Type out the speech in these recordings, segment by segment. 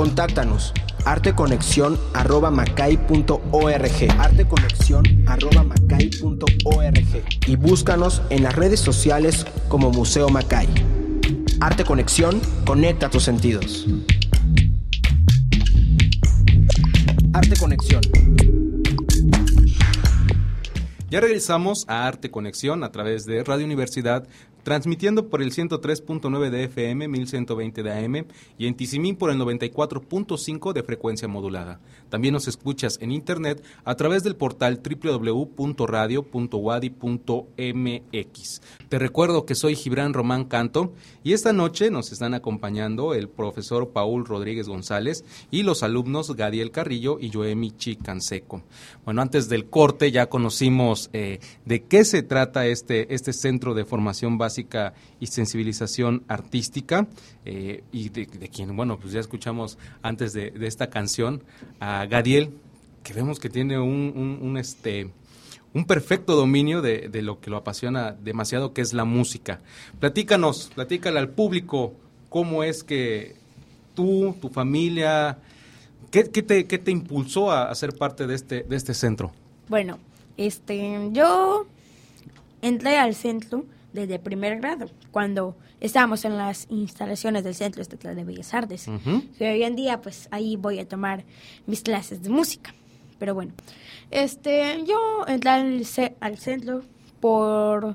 Contáctanos arteconexion@macay.org, arteconexion@macay.org, y búscanos en las redes sociales como Museo Macay. Arte Conexión, conecta tus sentidos. Arte Conexión. Ya regresamos a Arte Conexión a través de Radio Universidad, transmitiendo por el 103.9 de FM, 1120 de AM, y en Tizimín por el 94.5 de frecuencia modulada. También nos escuchas en internet a través del portal www.radio.wadi.mx. Te recuerdo que soy Gibran Román Canto, y esta noche nos están acompañando el profesor Paul Rodríguez González y los alumnos Gadiel Carrillo y Yoemi Chicanseco. Bueno, antes del corte ya conocimos de qué se trata este centro de formación básica y sensibilización artística, y de quien, bueno, pues ya escuchamos antes de esta canción a Gadiel, que vemos que tiene un perfecto dominio de lo que lo apasiona demasiado, que es la música. Platícale al público cómo es que tú, tu familia, ¿qué te impulsó a ser parte de este centro? Bueno, yo entré al centro desde primer grado, cuando estábamos en las instalaciones del Centro Estatal de Bellas Artes. Uh-huh. Que hoy en día, pues, ahí voy a tomar mis clases de música. Pero bueno, yo entré al centro por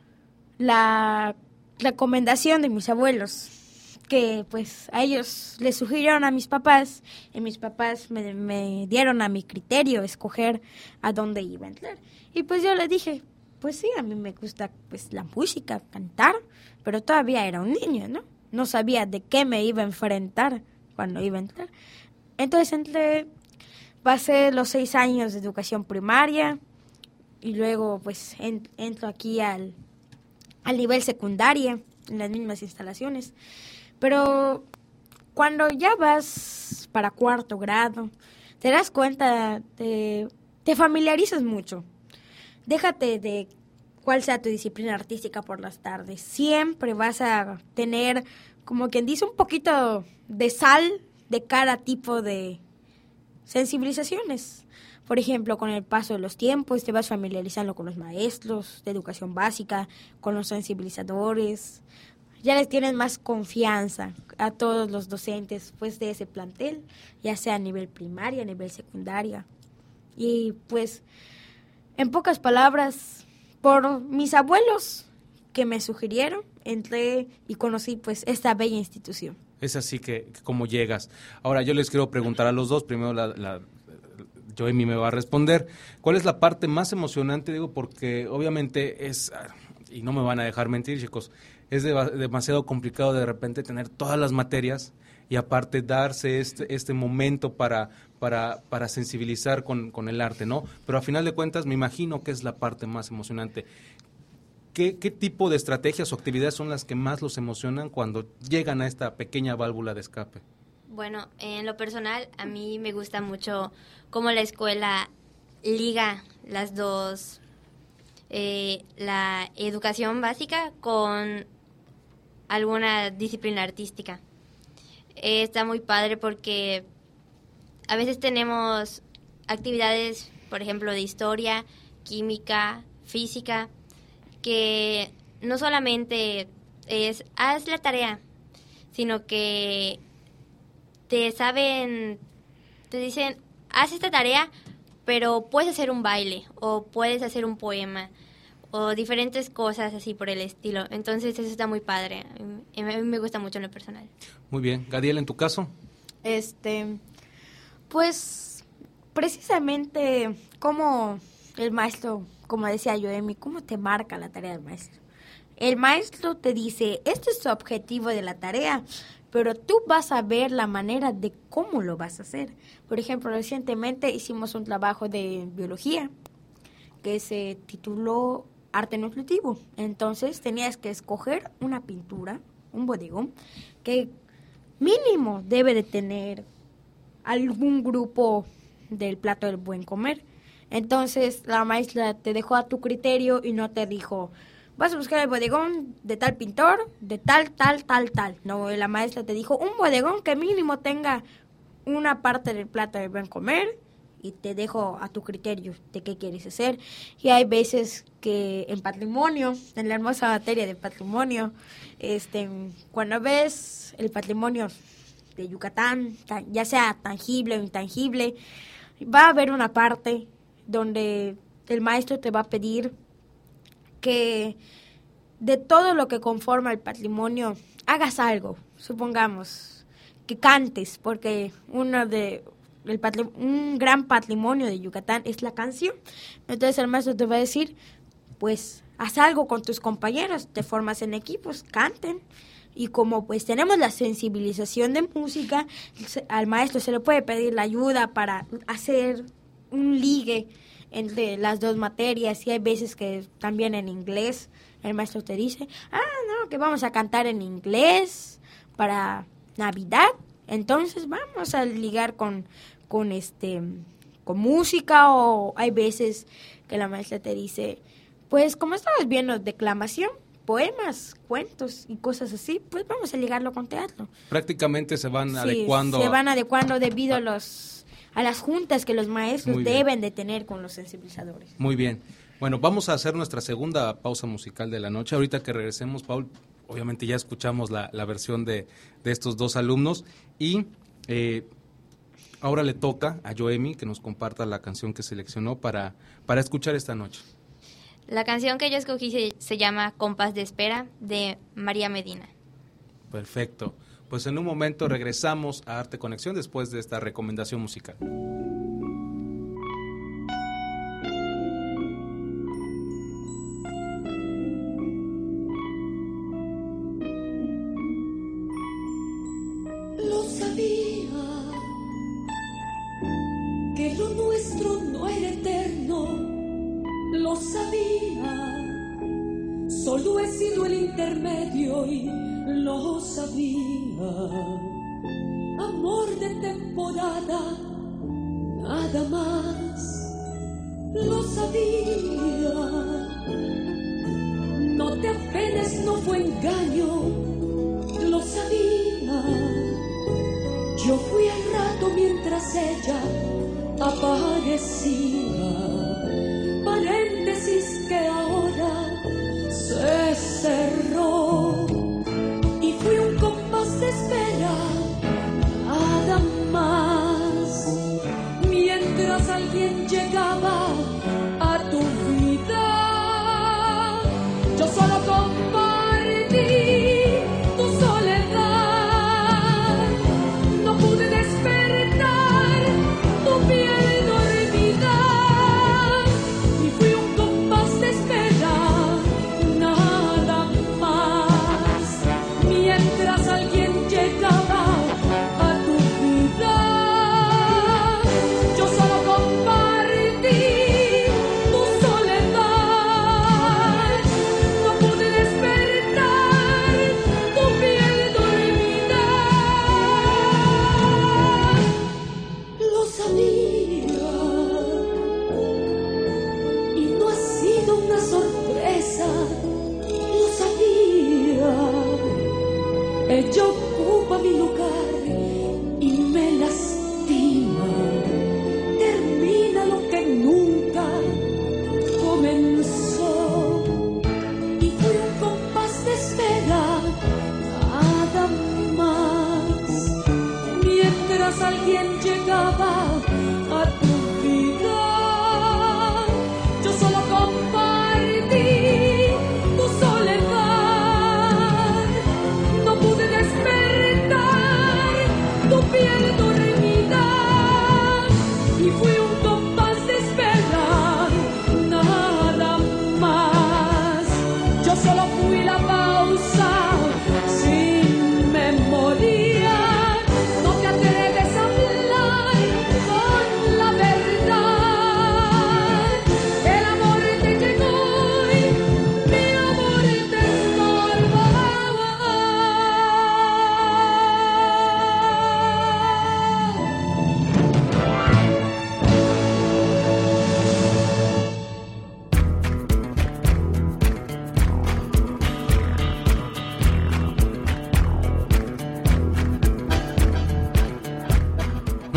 la recomendación de mis abuelos, que pues a ellos les sugirieron a mis papás, y mis papás me dieron a mi criterio escoger a dónde iba a entrar. Y pues yo les dije, pues sí, a mí me gusta pues la música, cantar, pero todavía era un niño, ¿no? No sabía de qué me iba a enfrentar cuando iba a entrar. Entonces pasé los 6 años de educación primaria, y luego pues entro aquí al nivel secundaria, en las mismas instalaciones. Pero cuando ya vas para 4º grado, te das cuenta, te familiarizas mucho. Déjate de cuál sea tu disciplina artística por las tardes. Siempre vas a tener, como quien dice, un poquito de sal de cada tipo de sensibilizaciones. Por ejemplo, con el paso de los tiempos te vas familiarizando con los maestros de educación básica, con los sensibilizadores. Ya les tienes más confianza a todos los docentes pues de ese plantel, ya sea a nivel primaria, a nivel secundaria. Y pues, en pocas palabras, por mis abuelos que me sugirieron, entré y conocí pues esta bella institución. Es así que como llegas. Ahora yo les quiero preguntar a los dos, primero Yoemi me va a responder, ¿cuál es la parte más emocionante? Digo, porque obviamente es, y no me van a dejar mentir, chicos, es demasiado complicado de repente tener todas las materias y aparte darse este momento para sensibilizar con el arte, ¿no? Pero a final de cuentas me imagino que es la parte más emocionante. ¿Qué tipo de estrategias o actividades son las que más los emocionan cuando llegan a esta pequeña válvula de escape? Bueno, en lo personal, a mí me gusta mucho cómo la escuela liga las dos, la educación básica con alguna disciplina artística. Está muy padre porque a veces tenemos actividades, por ejemplo, de historia, química, física, que no solamente es haz la tarea, sino que te dicen haz esta tarea, pero puedes hacer un baile o puedes hacer un poema o diferentes cosas así por el estilo. Entonces eso está muy padre. A mí me gusta mucho en lo personal. Muy bien. Gadiel, ¿en tu caso? Pues precisamente como el maestro, como decía Yoemi, cómo te marca la tarea del maestro. El maestro te dice, este es tu objetivo de la tarea, pero tú vas a ver la manera de cómo lo vas a hacer. Por ejemplo, recientemente hicimos un trabajo de biología que se tituló Arte Nutritivo. Entonces tenías que escoger una pintura, un bodegón, que mínimo debe de tener algún grupo del plato del buen comer. Entonces la maestra te dejó a tu criterio y no te dijo, vas a buscar el bodegón de tal pintor, de tal. No, la maestra te dijo un bodegón que mínimo tenga una parte del plato de buen comer y te dejo a tu criterio de qué quieres hacer. Y hay veces que en patrimonio, en la hermosa materia de patrimonio, cuando ves el patrimonio de Yucatán, ya sea tangible o intangible, va a haber una parte donde el maestro te va a pedir que de todo lo que conforma el patrimonio hagas algo. Supongamos que cantes, porque un gran patrimonio de Yucatán es la canción. Entonces el maestro te va a decir, pues haz algo con tus compañeros, te formas en equipos, canten. Y como pues tenemos la sensibilización de música, al maestro se le puede pedir la ayuda para hacer un ligue entre las dos materias. Y hay veces que también en inglés el maestro te dice, no, que vamos a cantar en inglés para Navidad. Entonces vamos a ligar con música. O hay veces que la maestra te dice, pues como estabas viendo declamación, poemas, cuentos y cosas así, pues vamos a ligarlo con teatro. Prácticamente se van adecuando. Se van adecuando debido a las juntas que los maestros deben de tener con los sensibilizadores. Muy bien. Bueno, vamos a hacer nuestra segunda pausa musical de la noche. Ahorita que regresemos, Paul, obviamente ya escuchamos la versión de estos dos alumnos y ahora le toca a Yoemi que nos comparta la canción que seleccionó para escuchar esta noche. La canción que yo escogí se llama Compás de Espera, de María Medina. Perfecto. Pues en un momento regresamos a Arte Conexión después de esta recomendación musical. Lo sabía, que lo nuestro no era eterno. Lo sabía, solo he sido el intermedio y lo sabía. Amor de temporada, nada más. Lo sabía. No te apenes, no fue engaño. Lo sabía. Yo fui al rato mientras ella aparecía. Paréntesis que ahora se cerró y fui un compás de espera, nada más, mientras alguien llegaba a tu vida. Yo solo compartí tu soledad, no pude despertar tu piel dormida. Ella ocupa mi lugar y me lastima. Termina lo que nunca comenzó. Y fue un compás de espera, nada más. Mientras alguien llegaba a tu vida, yo solo compartí tu soledad. Tu piel dormida y fui un compás de espera, nada más. Yo solo fui la pausa sin memoria. No te atreves a hablar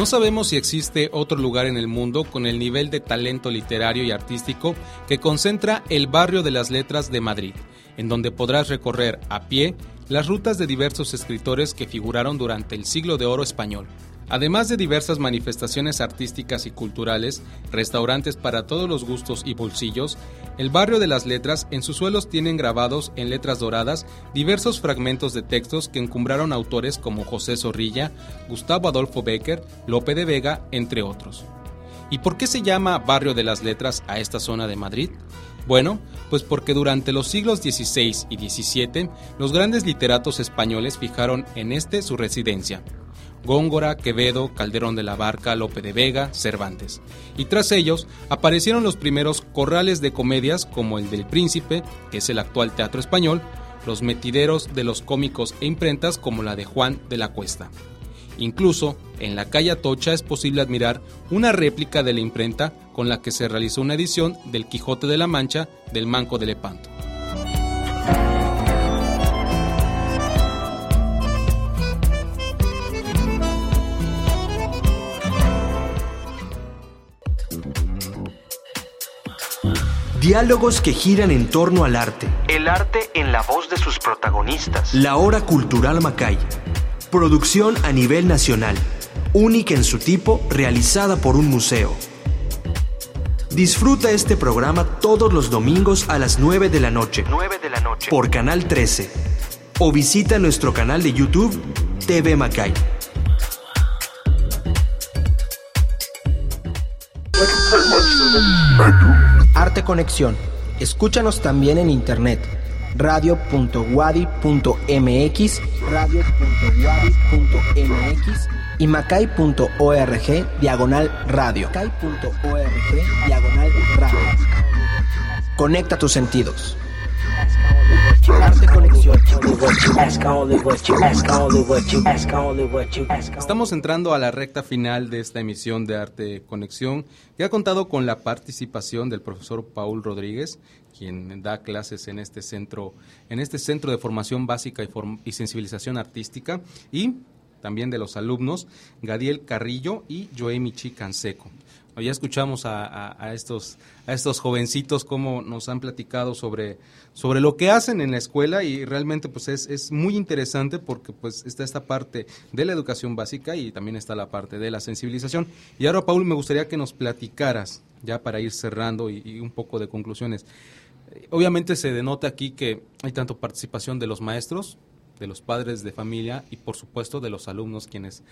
No sabemos si existe otro lugar en el mundo con el nivel de talento literario y artístico que concentra el Barrio de las Letras de Madrid, en donde podrás recorrer a pie las rutas de diversos escritores que figuraron durante el Siglo de Oro español. Además de diversas manifestaciones artísticas y culturales, restaurantes para todos los gustos y bolsillos, el Barrio de las Letras en sus suelos tienen grabados en letras doradas diversos fragmentos de textos que encumbraron autores como José Zorrilla, Gustavo Adolfo Bécquer, Lope de Vega, entre otros. ¿Y por qué se llama Barrio de las Letras a esta zona de Madrid? Bueno, pues porque durante los siglos XVI y XVII, los grandes literatos españoles fijaron en su residencia. Góngora, Quevedo, Calderón de la Barca, Lope de Vega, Cervantes. Y tras ellos aparecieron los primeros corrales de comedias como el del Príncipe, que es el actual Teatro Español, los metideros de los cómicos e imprentas como la de Juan de la Cuesta. Incluso, en la calle Atocha es posible admirar una réplica de la imprenta con la que se realizó una edición del Quijote de la Mancha del Manco de Lepanto. Diálogos que giran en torno al arte. El arte en la voz de sus protagonistas. La Hora Cultural Macay. Producción a nivel nacional. Única en su tipo, realizada por un museo. Disfruta este programa todos los domingos a las 9 de la noche. 9 de la noche. Por Canal 13. O visita nuestro canal de YouTube, TV Macay. Arte Conexión. Escúchanos también en internet. radio.wadi.mx, radio.wadi.mx y macay.org/radio. macay.org/radio. Conecta tus sentidos. Arte Conexión. Estamos entrando a la recta final de esta emisión de Arte Conexión, que ha contado con la participación del profesor Paul Rodríguez, quien da clases en este centro de formación básica y sensibilización artística, y también de los alumnos Gadiel Carrillo y Yoemichi Canseco. Ya escuchamos a estos jovencitos cómo nos han platicado sobre lo que hacen en la escuela, y realmente pues es muy interesante porque pues está esta parte de la educación básica y también está la parte de la sensibilización. Y ahora, Paul, me gustaría que nos platicaras, ya para ir cerrando y un poco de conclusiones. Obviamente se denota aquí que hay tanto participación de los maestros, de los padres de familia y por supuesto de los alumnos quienes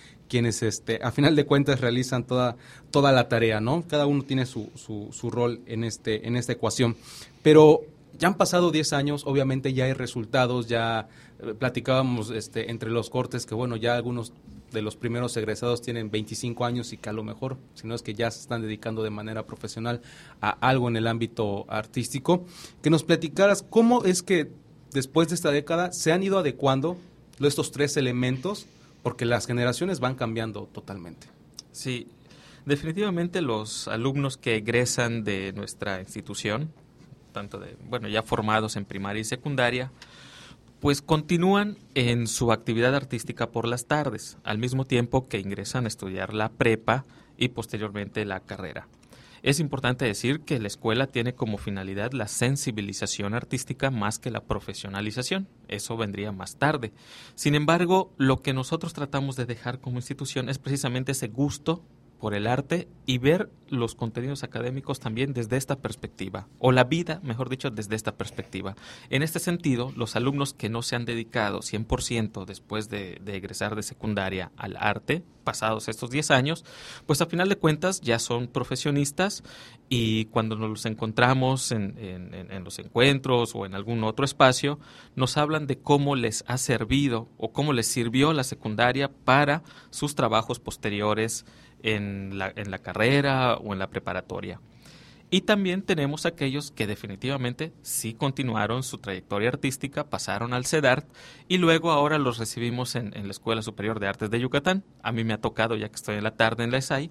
a final de cuentas realizan toda la tarea, ¿no? Cada uno tiene su rol en esta ecuación. Pero ya han pasado 10 años, obviamente ya hay resultados, ya platicábamos entre los cortes que bueno, ya algunos de los primeros egresados tienen 25 años y que a lo mejor, si no es que ya se están dedicando de manera profesional a algo en el ámbito artístico. Que nos platicaras cómo es que después de esta década se han ido adecuando estos tres elementos, porque las generaciones van cambiando totalmente. Sí, definitivamente los alumnos que egresan de nuestra institución, tanto ya formados en primaria y secundaria, pues continúan en su actividad artística por las tardes, al mismo tiempo que ingresan a estudiar la prepa y posteriormente la carrera. Es importante decir que la escuela tiene como finalidad la sensibilización artística más que la profesionalización. Eso vendría más tarde. Sin embargo, lo que nosotros tratamos de dejar como institución es precisamente ese gusto por el arte y ver los contenidos académicos también desde esta perspectiva, o la vida, mejor dicho, desde esta perspectiva. En este sentido, los alumnos que no se han dedicado 100% después de egresar de secundaria al arte, pasados estos 10 años, pues a final de cuentas ya son profesionistas, y cuando nos los encontramos en los encuentros o en algún otro espacio, nos hablan de cómo les ha servido o cómo les sirvió la secundaria para sus trabajos posteriores en la carrera o en la preparatoria. Y también tenemos aquellos que definitivamente sí continuaron su trayectoria artística, pasaron al CEDART y luego ahora los recibimos en la Escuela Superior de Artes de Yucatán. A mí me ha tocado, ya que estoy en la tarde en la ESAI,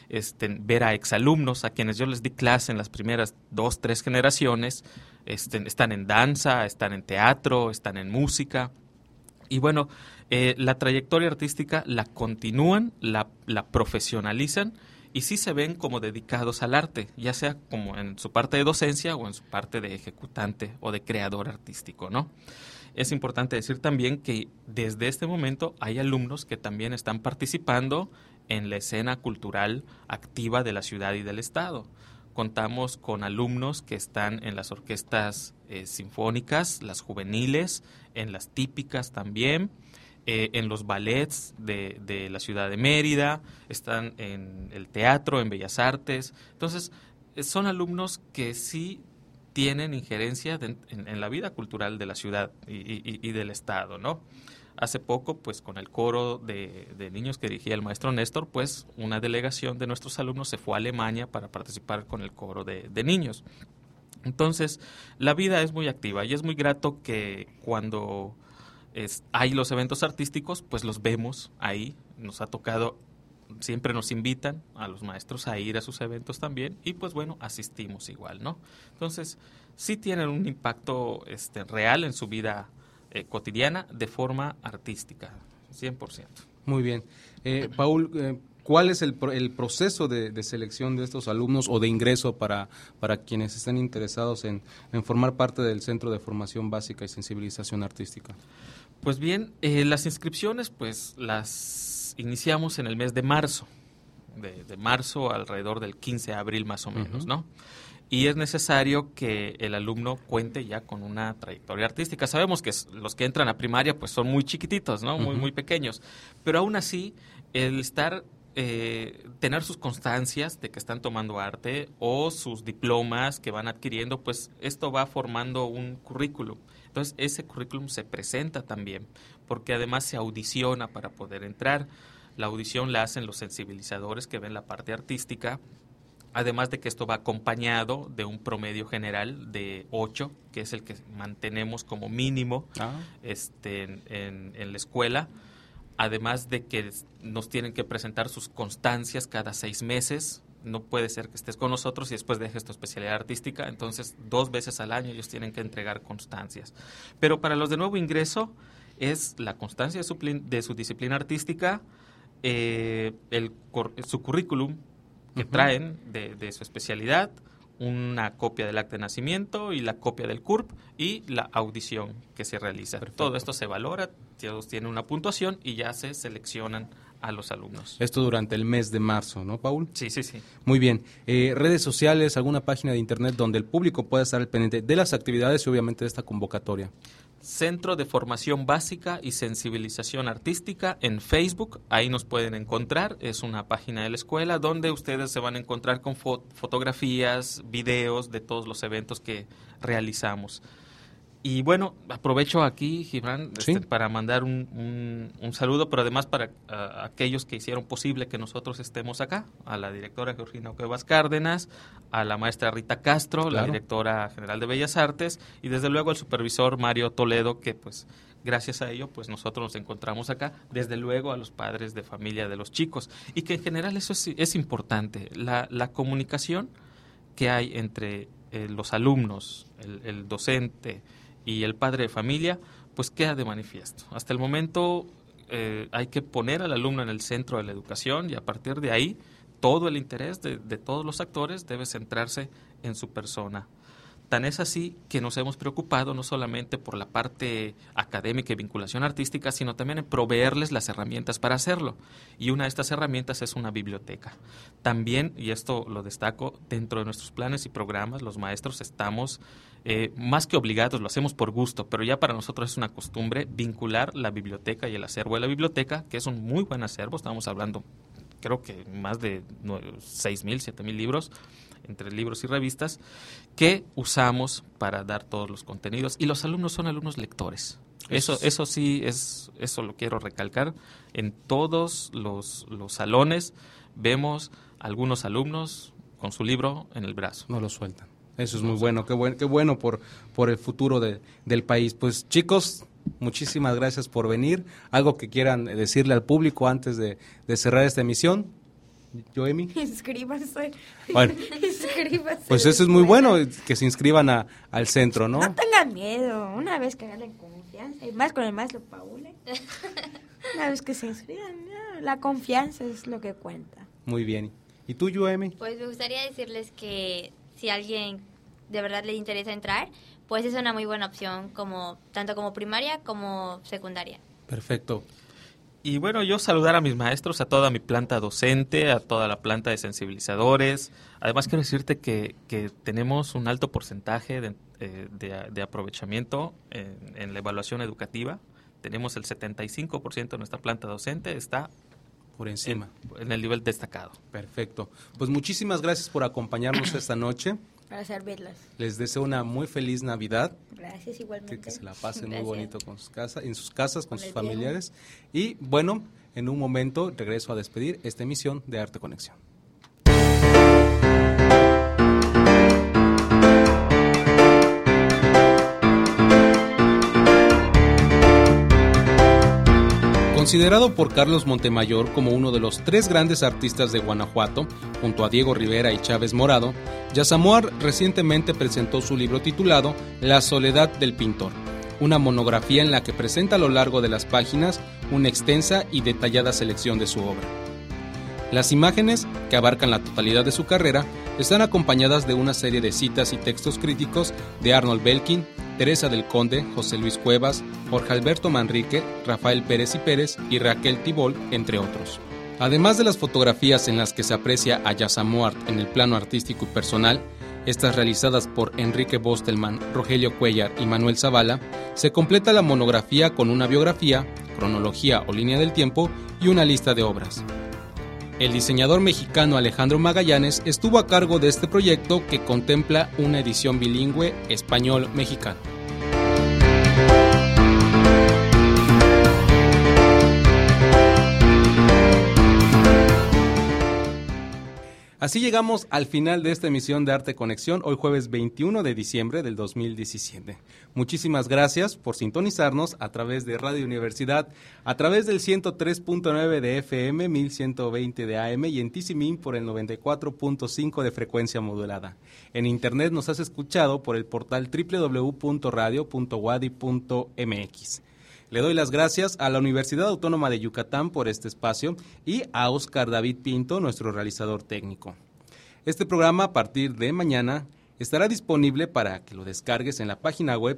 ver a exalumnos a quienes yo les di clase en las primeras 2, 3 generaciones. Están en danza, están en teatro, están en música. Y bueno, la trayectoria artística la continúan, la profesionalizan y sí se ven como dedicados al arte, ya sea como en su parte de docencia o en su parte de ejecutante o de creador artístico, ¿no? Es importante decir también que desde este momento hay alumnos que también están participando en la escena cultural activa de la ciudad y del estado. Contamos con alumnos que están en las orquestas sinfónicas, las juveniles, en las típicas también, en los ballets de la ciudad de Mérida, están en el teatro, en Bellas Artes. Entonces, son alumnos que sí tienen injerencia en la vida cultural de la ciudad y del estado, ¿no? Hace poco, pues con el coro de niños que dirigía el maestro Néstor, pues una delegación de nuestros alumnos se fue a Alemania para participar con el coro de niños. Entonces, la vida es muy activa y es muy grato que cuando hay los eventos artísticos, pues los vemos ahí. Nos ha tocado, siempre nos invitan a los maestros a ir a sus eventos también y pues bueno, asistimos igual, ¿no? Entonces, sí tienen un impacto real en su vida cotidiana de forma artística, 100%. Muy bien. Paul, ¿cuál es el proceso de selección de estos alumnos o de ingreso para quienes estén interesados en formar parte del Centro de Formación Básica y Sensibilización Artística? Pues bien, las inscripciones pues las iniciamos en el mes de marzo, de marzo alrededor del 15 de abril más o menos, ¿no? Y es necesario que el alumno cuente ya con una trayectoria artística. Sabemos que los que entran a primaria pues son muy chiquititos, ¿no? Muy pequeños, pero aún así el tener sus constancias de que están tomando arte o sus diplomas que van adquiriendo, pues esto va formando un currículum. Entonces ese currículum se presenta también, porque además se audiciona para poder entrar. La audición la hacen los sensibilizadores que ven la parte artística, además de que esto va acompañado de un promedio general de 8, que es el que mantenemos como mínimo en la escuela. Además de que nos tienen que presentar sus constancias cada 6 meses. No puede ser que estés con nosotros y después dejes tu especialidad artística. Entonces, 2 veces al año ellos tienen que entregar constancias. Pero para los de nuevo ingreso es la constancia de su disciplina artística, su currículum que traen de su especialidad, una copia del acta de nacimiento y la copia del CURP y la audición que se realiza. Perfecto. Todo esto se valora, todos tienen una puntuación y ya se seleccionan a los alumnos. Esto durante el mes de marzo, ¿no, Paul? Sí. Muy bien. Redes sociales, alguna página de internet donde el público pueda estar al pendiente de las actividades y obviamente de esta convocatoria. Centro de Formación Básica y Sensibilización Artística en Facebook, ahí nos pueden encontrar, es una página de la escuela donde ustedes se van a encontrar con fotografías, videos de todos los eventos que realizamos. Y bueno, aprovecho aquí, Gibran, ¿Sí? Para mandar un saludo, pero además para aquellos que hicieron posible que nosotros estemos acá, a la directora Georgina Cuevas Cárdenas, a la maestra Rita Castro, la directora general de Bellas Artes, y desde luego al supervisor Mario Toledo, que pues gracias a ello pues nosotros nos encontramos acá, desde luego a los padres de familia de los chicos, y que en general eso es importante, la comunicación que hay entre los alumnos, el docente y el padre de familia, pues queda de manifiesto. Hasta el momento hay que poner al alumno en el centro de la educación y a partir de ahí todo el interés de todos los actores debe centrarse en su persona. Tan es así que nos hemos preocupado no solamente por la parte académica y vinculación artística, sino también en proveerles las herramientas para hacerlo. Y una de estas herramientas es una biblioteca. También, y esto lo destaco, dentro de nuestros planes y programas, los maestros estamos más que obligados, lo hacemos por gusto, pero ya para nosotros es una costumbre vincular la biblioteca y el acervo de la biblioteca, que es un muy buen acervo, estamos hablando creo que más de 6,000, 7,000 libros, entre libros y revistas, que usamos para dar todos los contenidos. Y los alumnos son alumnos lectores. Eso sí, eso lo quiero recalcar. En todos los salones vemos algunos alumnos con su libro en el brazo. No lo sueltan. Eso es muy bueno. Qué bueno por el futuro del país. Pues chicos, muchísimas gracias por venir. ¿Algo que quieran decirle al público antes de cerrar esta emisión? ¿Yoemi? Inscríbanse. Bueno, Inscríbanse. pues eso es muy bueno, que se inscriban al centro, ¿no? No tengan miedo, una vez que agarren confianza, y más con el maestro Paul. Una vez que se inscriban, la confianza es lo que cuenta. Muy bien. ¿Y tú, Yoemi? Pues me gustaría decirles que si alguien de verdad le interesa entrar, pues es una muy buena opción, tanto como primaria como secundaria. Perfecto. Y bueno, yo saludar a mis maestros, a toda mi planta docente, a toda la planta de sensibilizadores. Además, quiero decirte que tenemos un alto porcentaje de aprovechamiento en la evaluación educativa. Tenemos el 75% de nuestra planta docente está por encima. En el nivel destacado. Perfecto. Pues muchísimas gracias por acompañarnos esta noche. Para servirlas. Les deseo una muy feliz Navidad. Gracias, igualmente. Que se la pasen Gracias. muy bonito en sus casas, con sus el familiares. Y bueno, en un momento regreso a despedir esta emisión de Arte Conexión. Considerado por Carlos Montemayor como uno de los 3 grandes artistas de Guanajuato, junto a Diego Rivera y Chávez Morado, Yasamuar recientemente presentó su libro titulado La soledad del pintor, una monografía en la que presenta a lo largo de las páginas una extensa y detallada selección de su obra. Las imágenes, que abarcan la totalidad de su carrera, están acompañadas de una serie de citas y textos críticos de Arnold Belkin, Teresa del Conde, José Luis Cuevas, Jorge Alberto Manrique, Rafael Pérez y Pérez y Raquel Tibol, entre otros. Además de las fotografías en las que se aprecia a Yasamuart en el plano artístico y personal, estas realizadas por Enrique Bostelman, Rogelio Cuellar y Manuel Zavala, se completa la monografía con una biografía, cronología o línea del tiempo y una lista de obras. El diseñador mexicano Alejandro Magallanes estuvo a cargo de este proyecto que contempla una edición bilingüe español-mexicano. Así llegamos al final de esta emisión de Arte Conexión, hoy jueves 21 de diciembre del 2017. Muchísimas gracias por sintonizarnos a través de Radio Universidad, a través del 103.9 de FM, 1120 de AM y en Tizimín por el 94.5 de frecuencia modulada. En internet nos has escuchado por el portal www.radio.wadi.mx. Le doy las gracias a la Universidad Autónoma de Yucatán por este espacio y a Óscar David Pinto, nuestro realizador técnico. Este programa a partir de mañana estará disponible para que lo descargues en la página web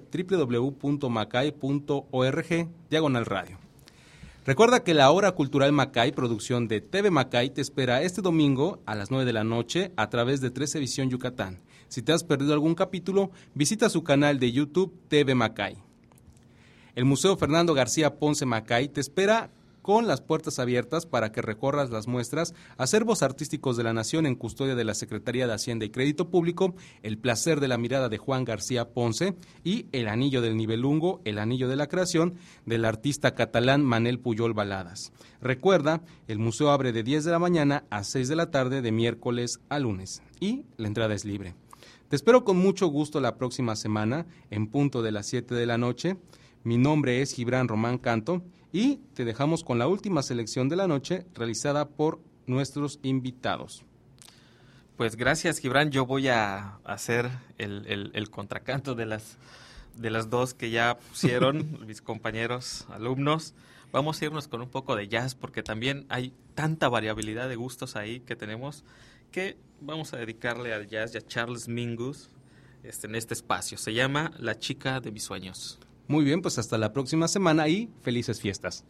www.macay.org/radio. Recuerda que la Hora Cultural Macay, producción de TV Macay, te espera este domingo a las 9 de la noche a través de 13 Visión Yucatán. Si te has perdido algún capítulo, visita su canal de YouTube TV Macay. El Museo Fernando García Ponce Macay te espera con las puertas abiertas para que recorras las muestras Acervos Artísticos de la Nación en custodia de la Secretaría de Hacienda y Crédito Público, El placer de la mirada de Juan García Ponce y El anillo del Nibelungo, El anillo de la creación del artista catalán Manel Puyol Baladas. Recuerda, el museo abre de 10 de la mañana a 6 de la tarde de miércoles a lunes y la entrada es libre. Te espero con mucho gusto la próxima semana en punto de las 7 de la noche. Mi nombre es Gibran Román Canto y te dejamos con la última selección de la noche realizada por nuestros invitados. Pues gracias, Gibran. Yo voy a hacer el contracanto de las dos que ya pusieron mis compañeros alumnos. Vamos a irnos con un poco de jazz porque también hay tanta variabilidad de gustos ahí que tenemos que vamos a dedicarle al jazz y a Charles Mingus en este espacio. Se llama La chica de mis sueños. Muy bien, pues hasta la próxima semana y felices fiestas.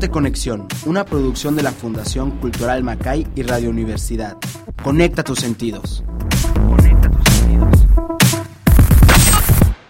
Arte Conexión, una producción de la Fundación Cultural Macay y Radio Universidad. Conecta tus sentidos.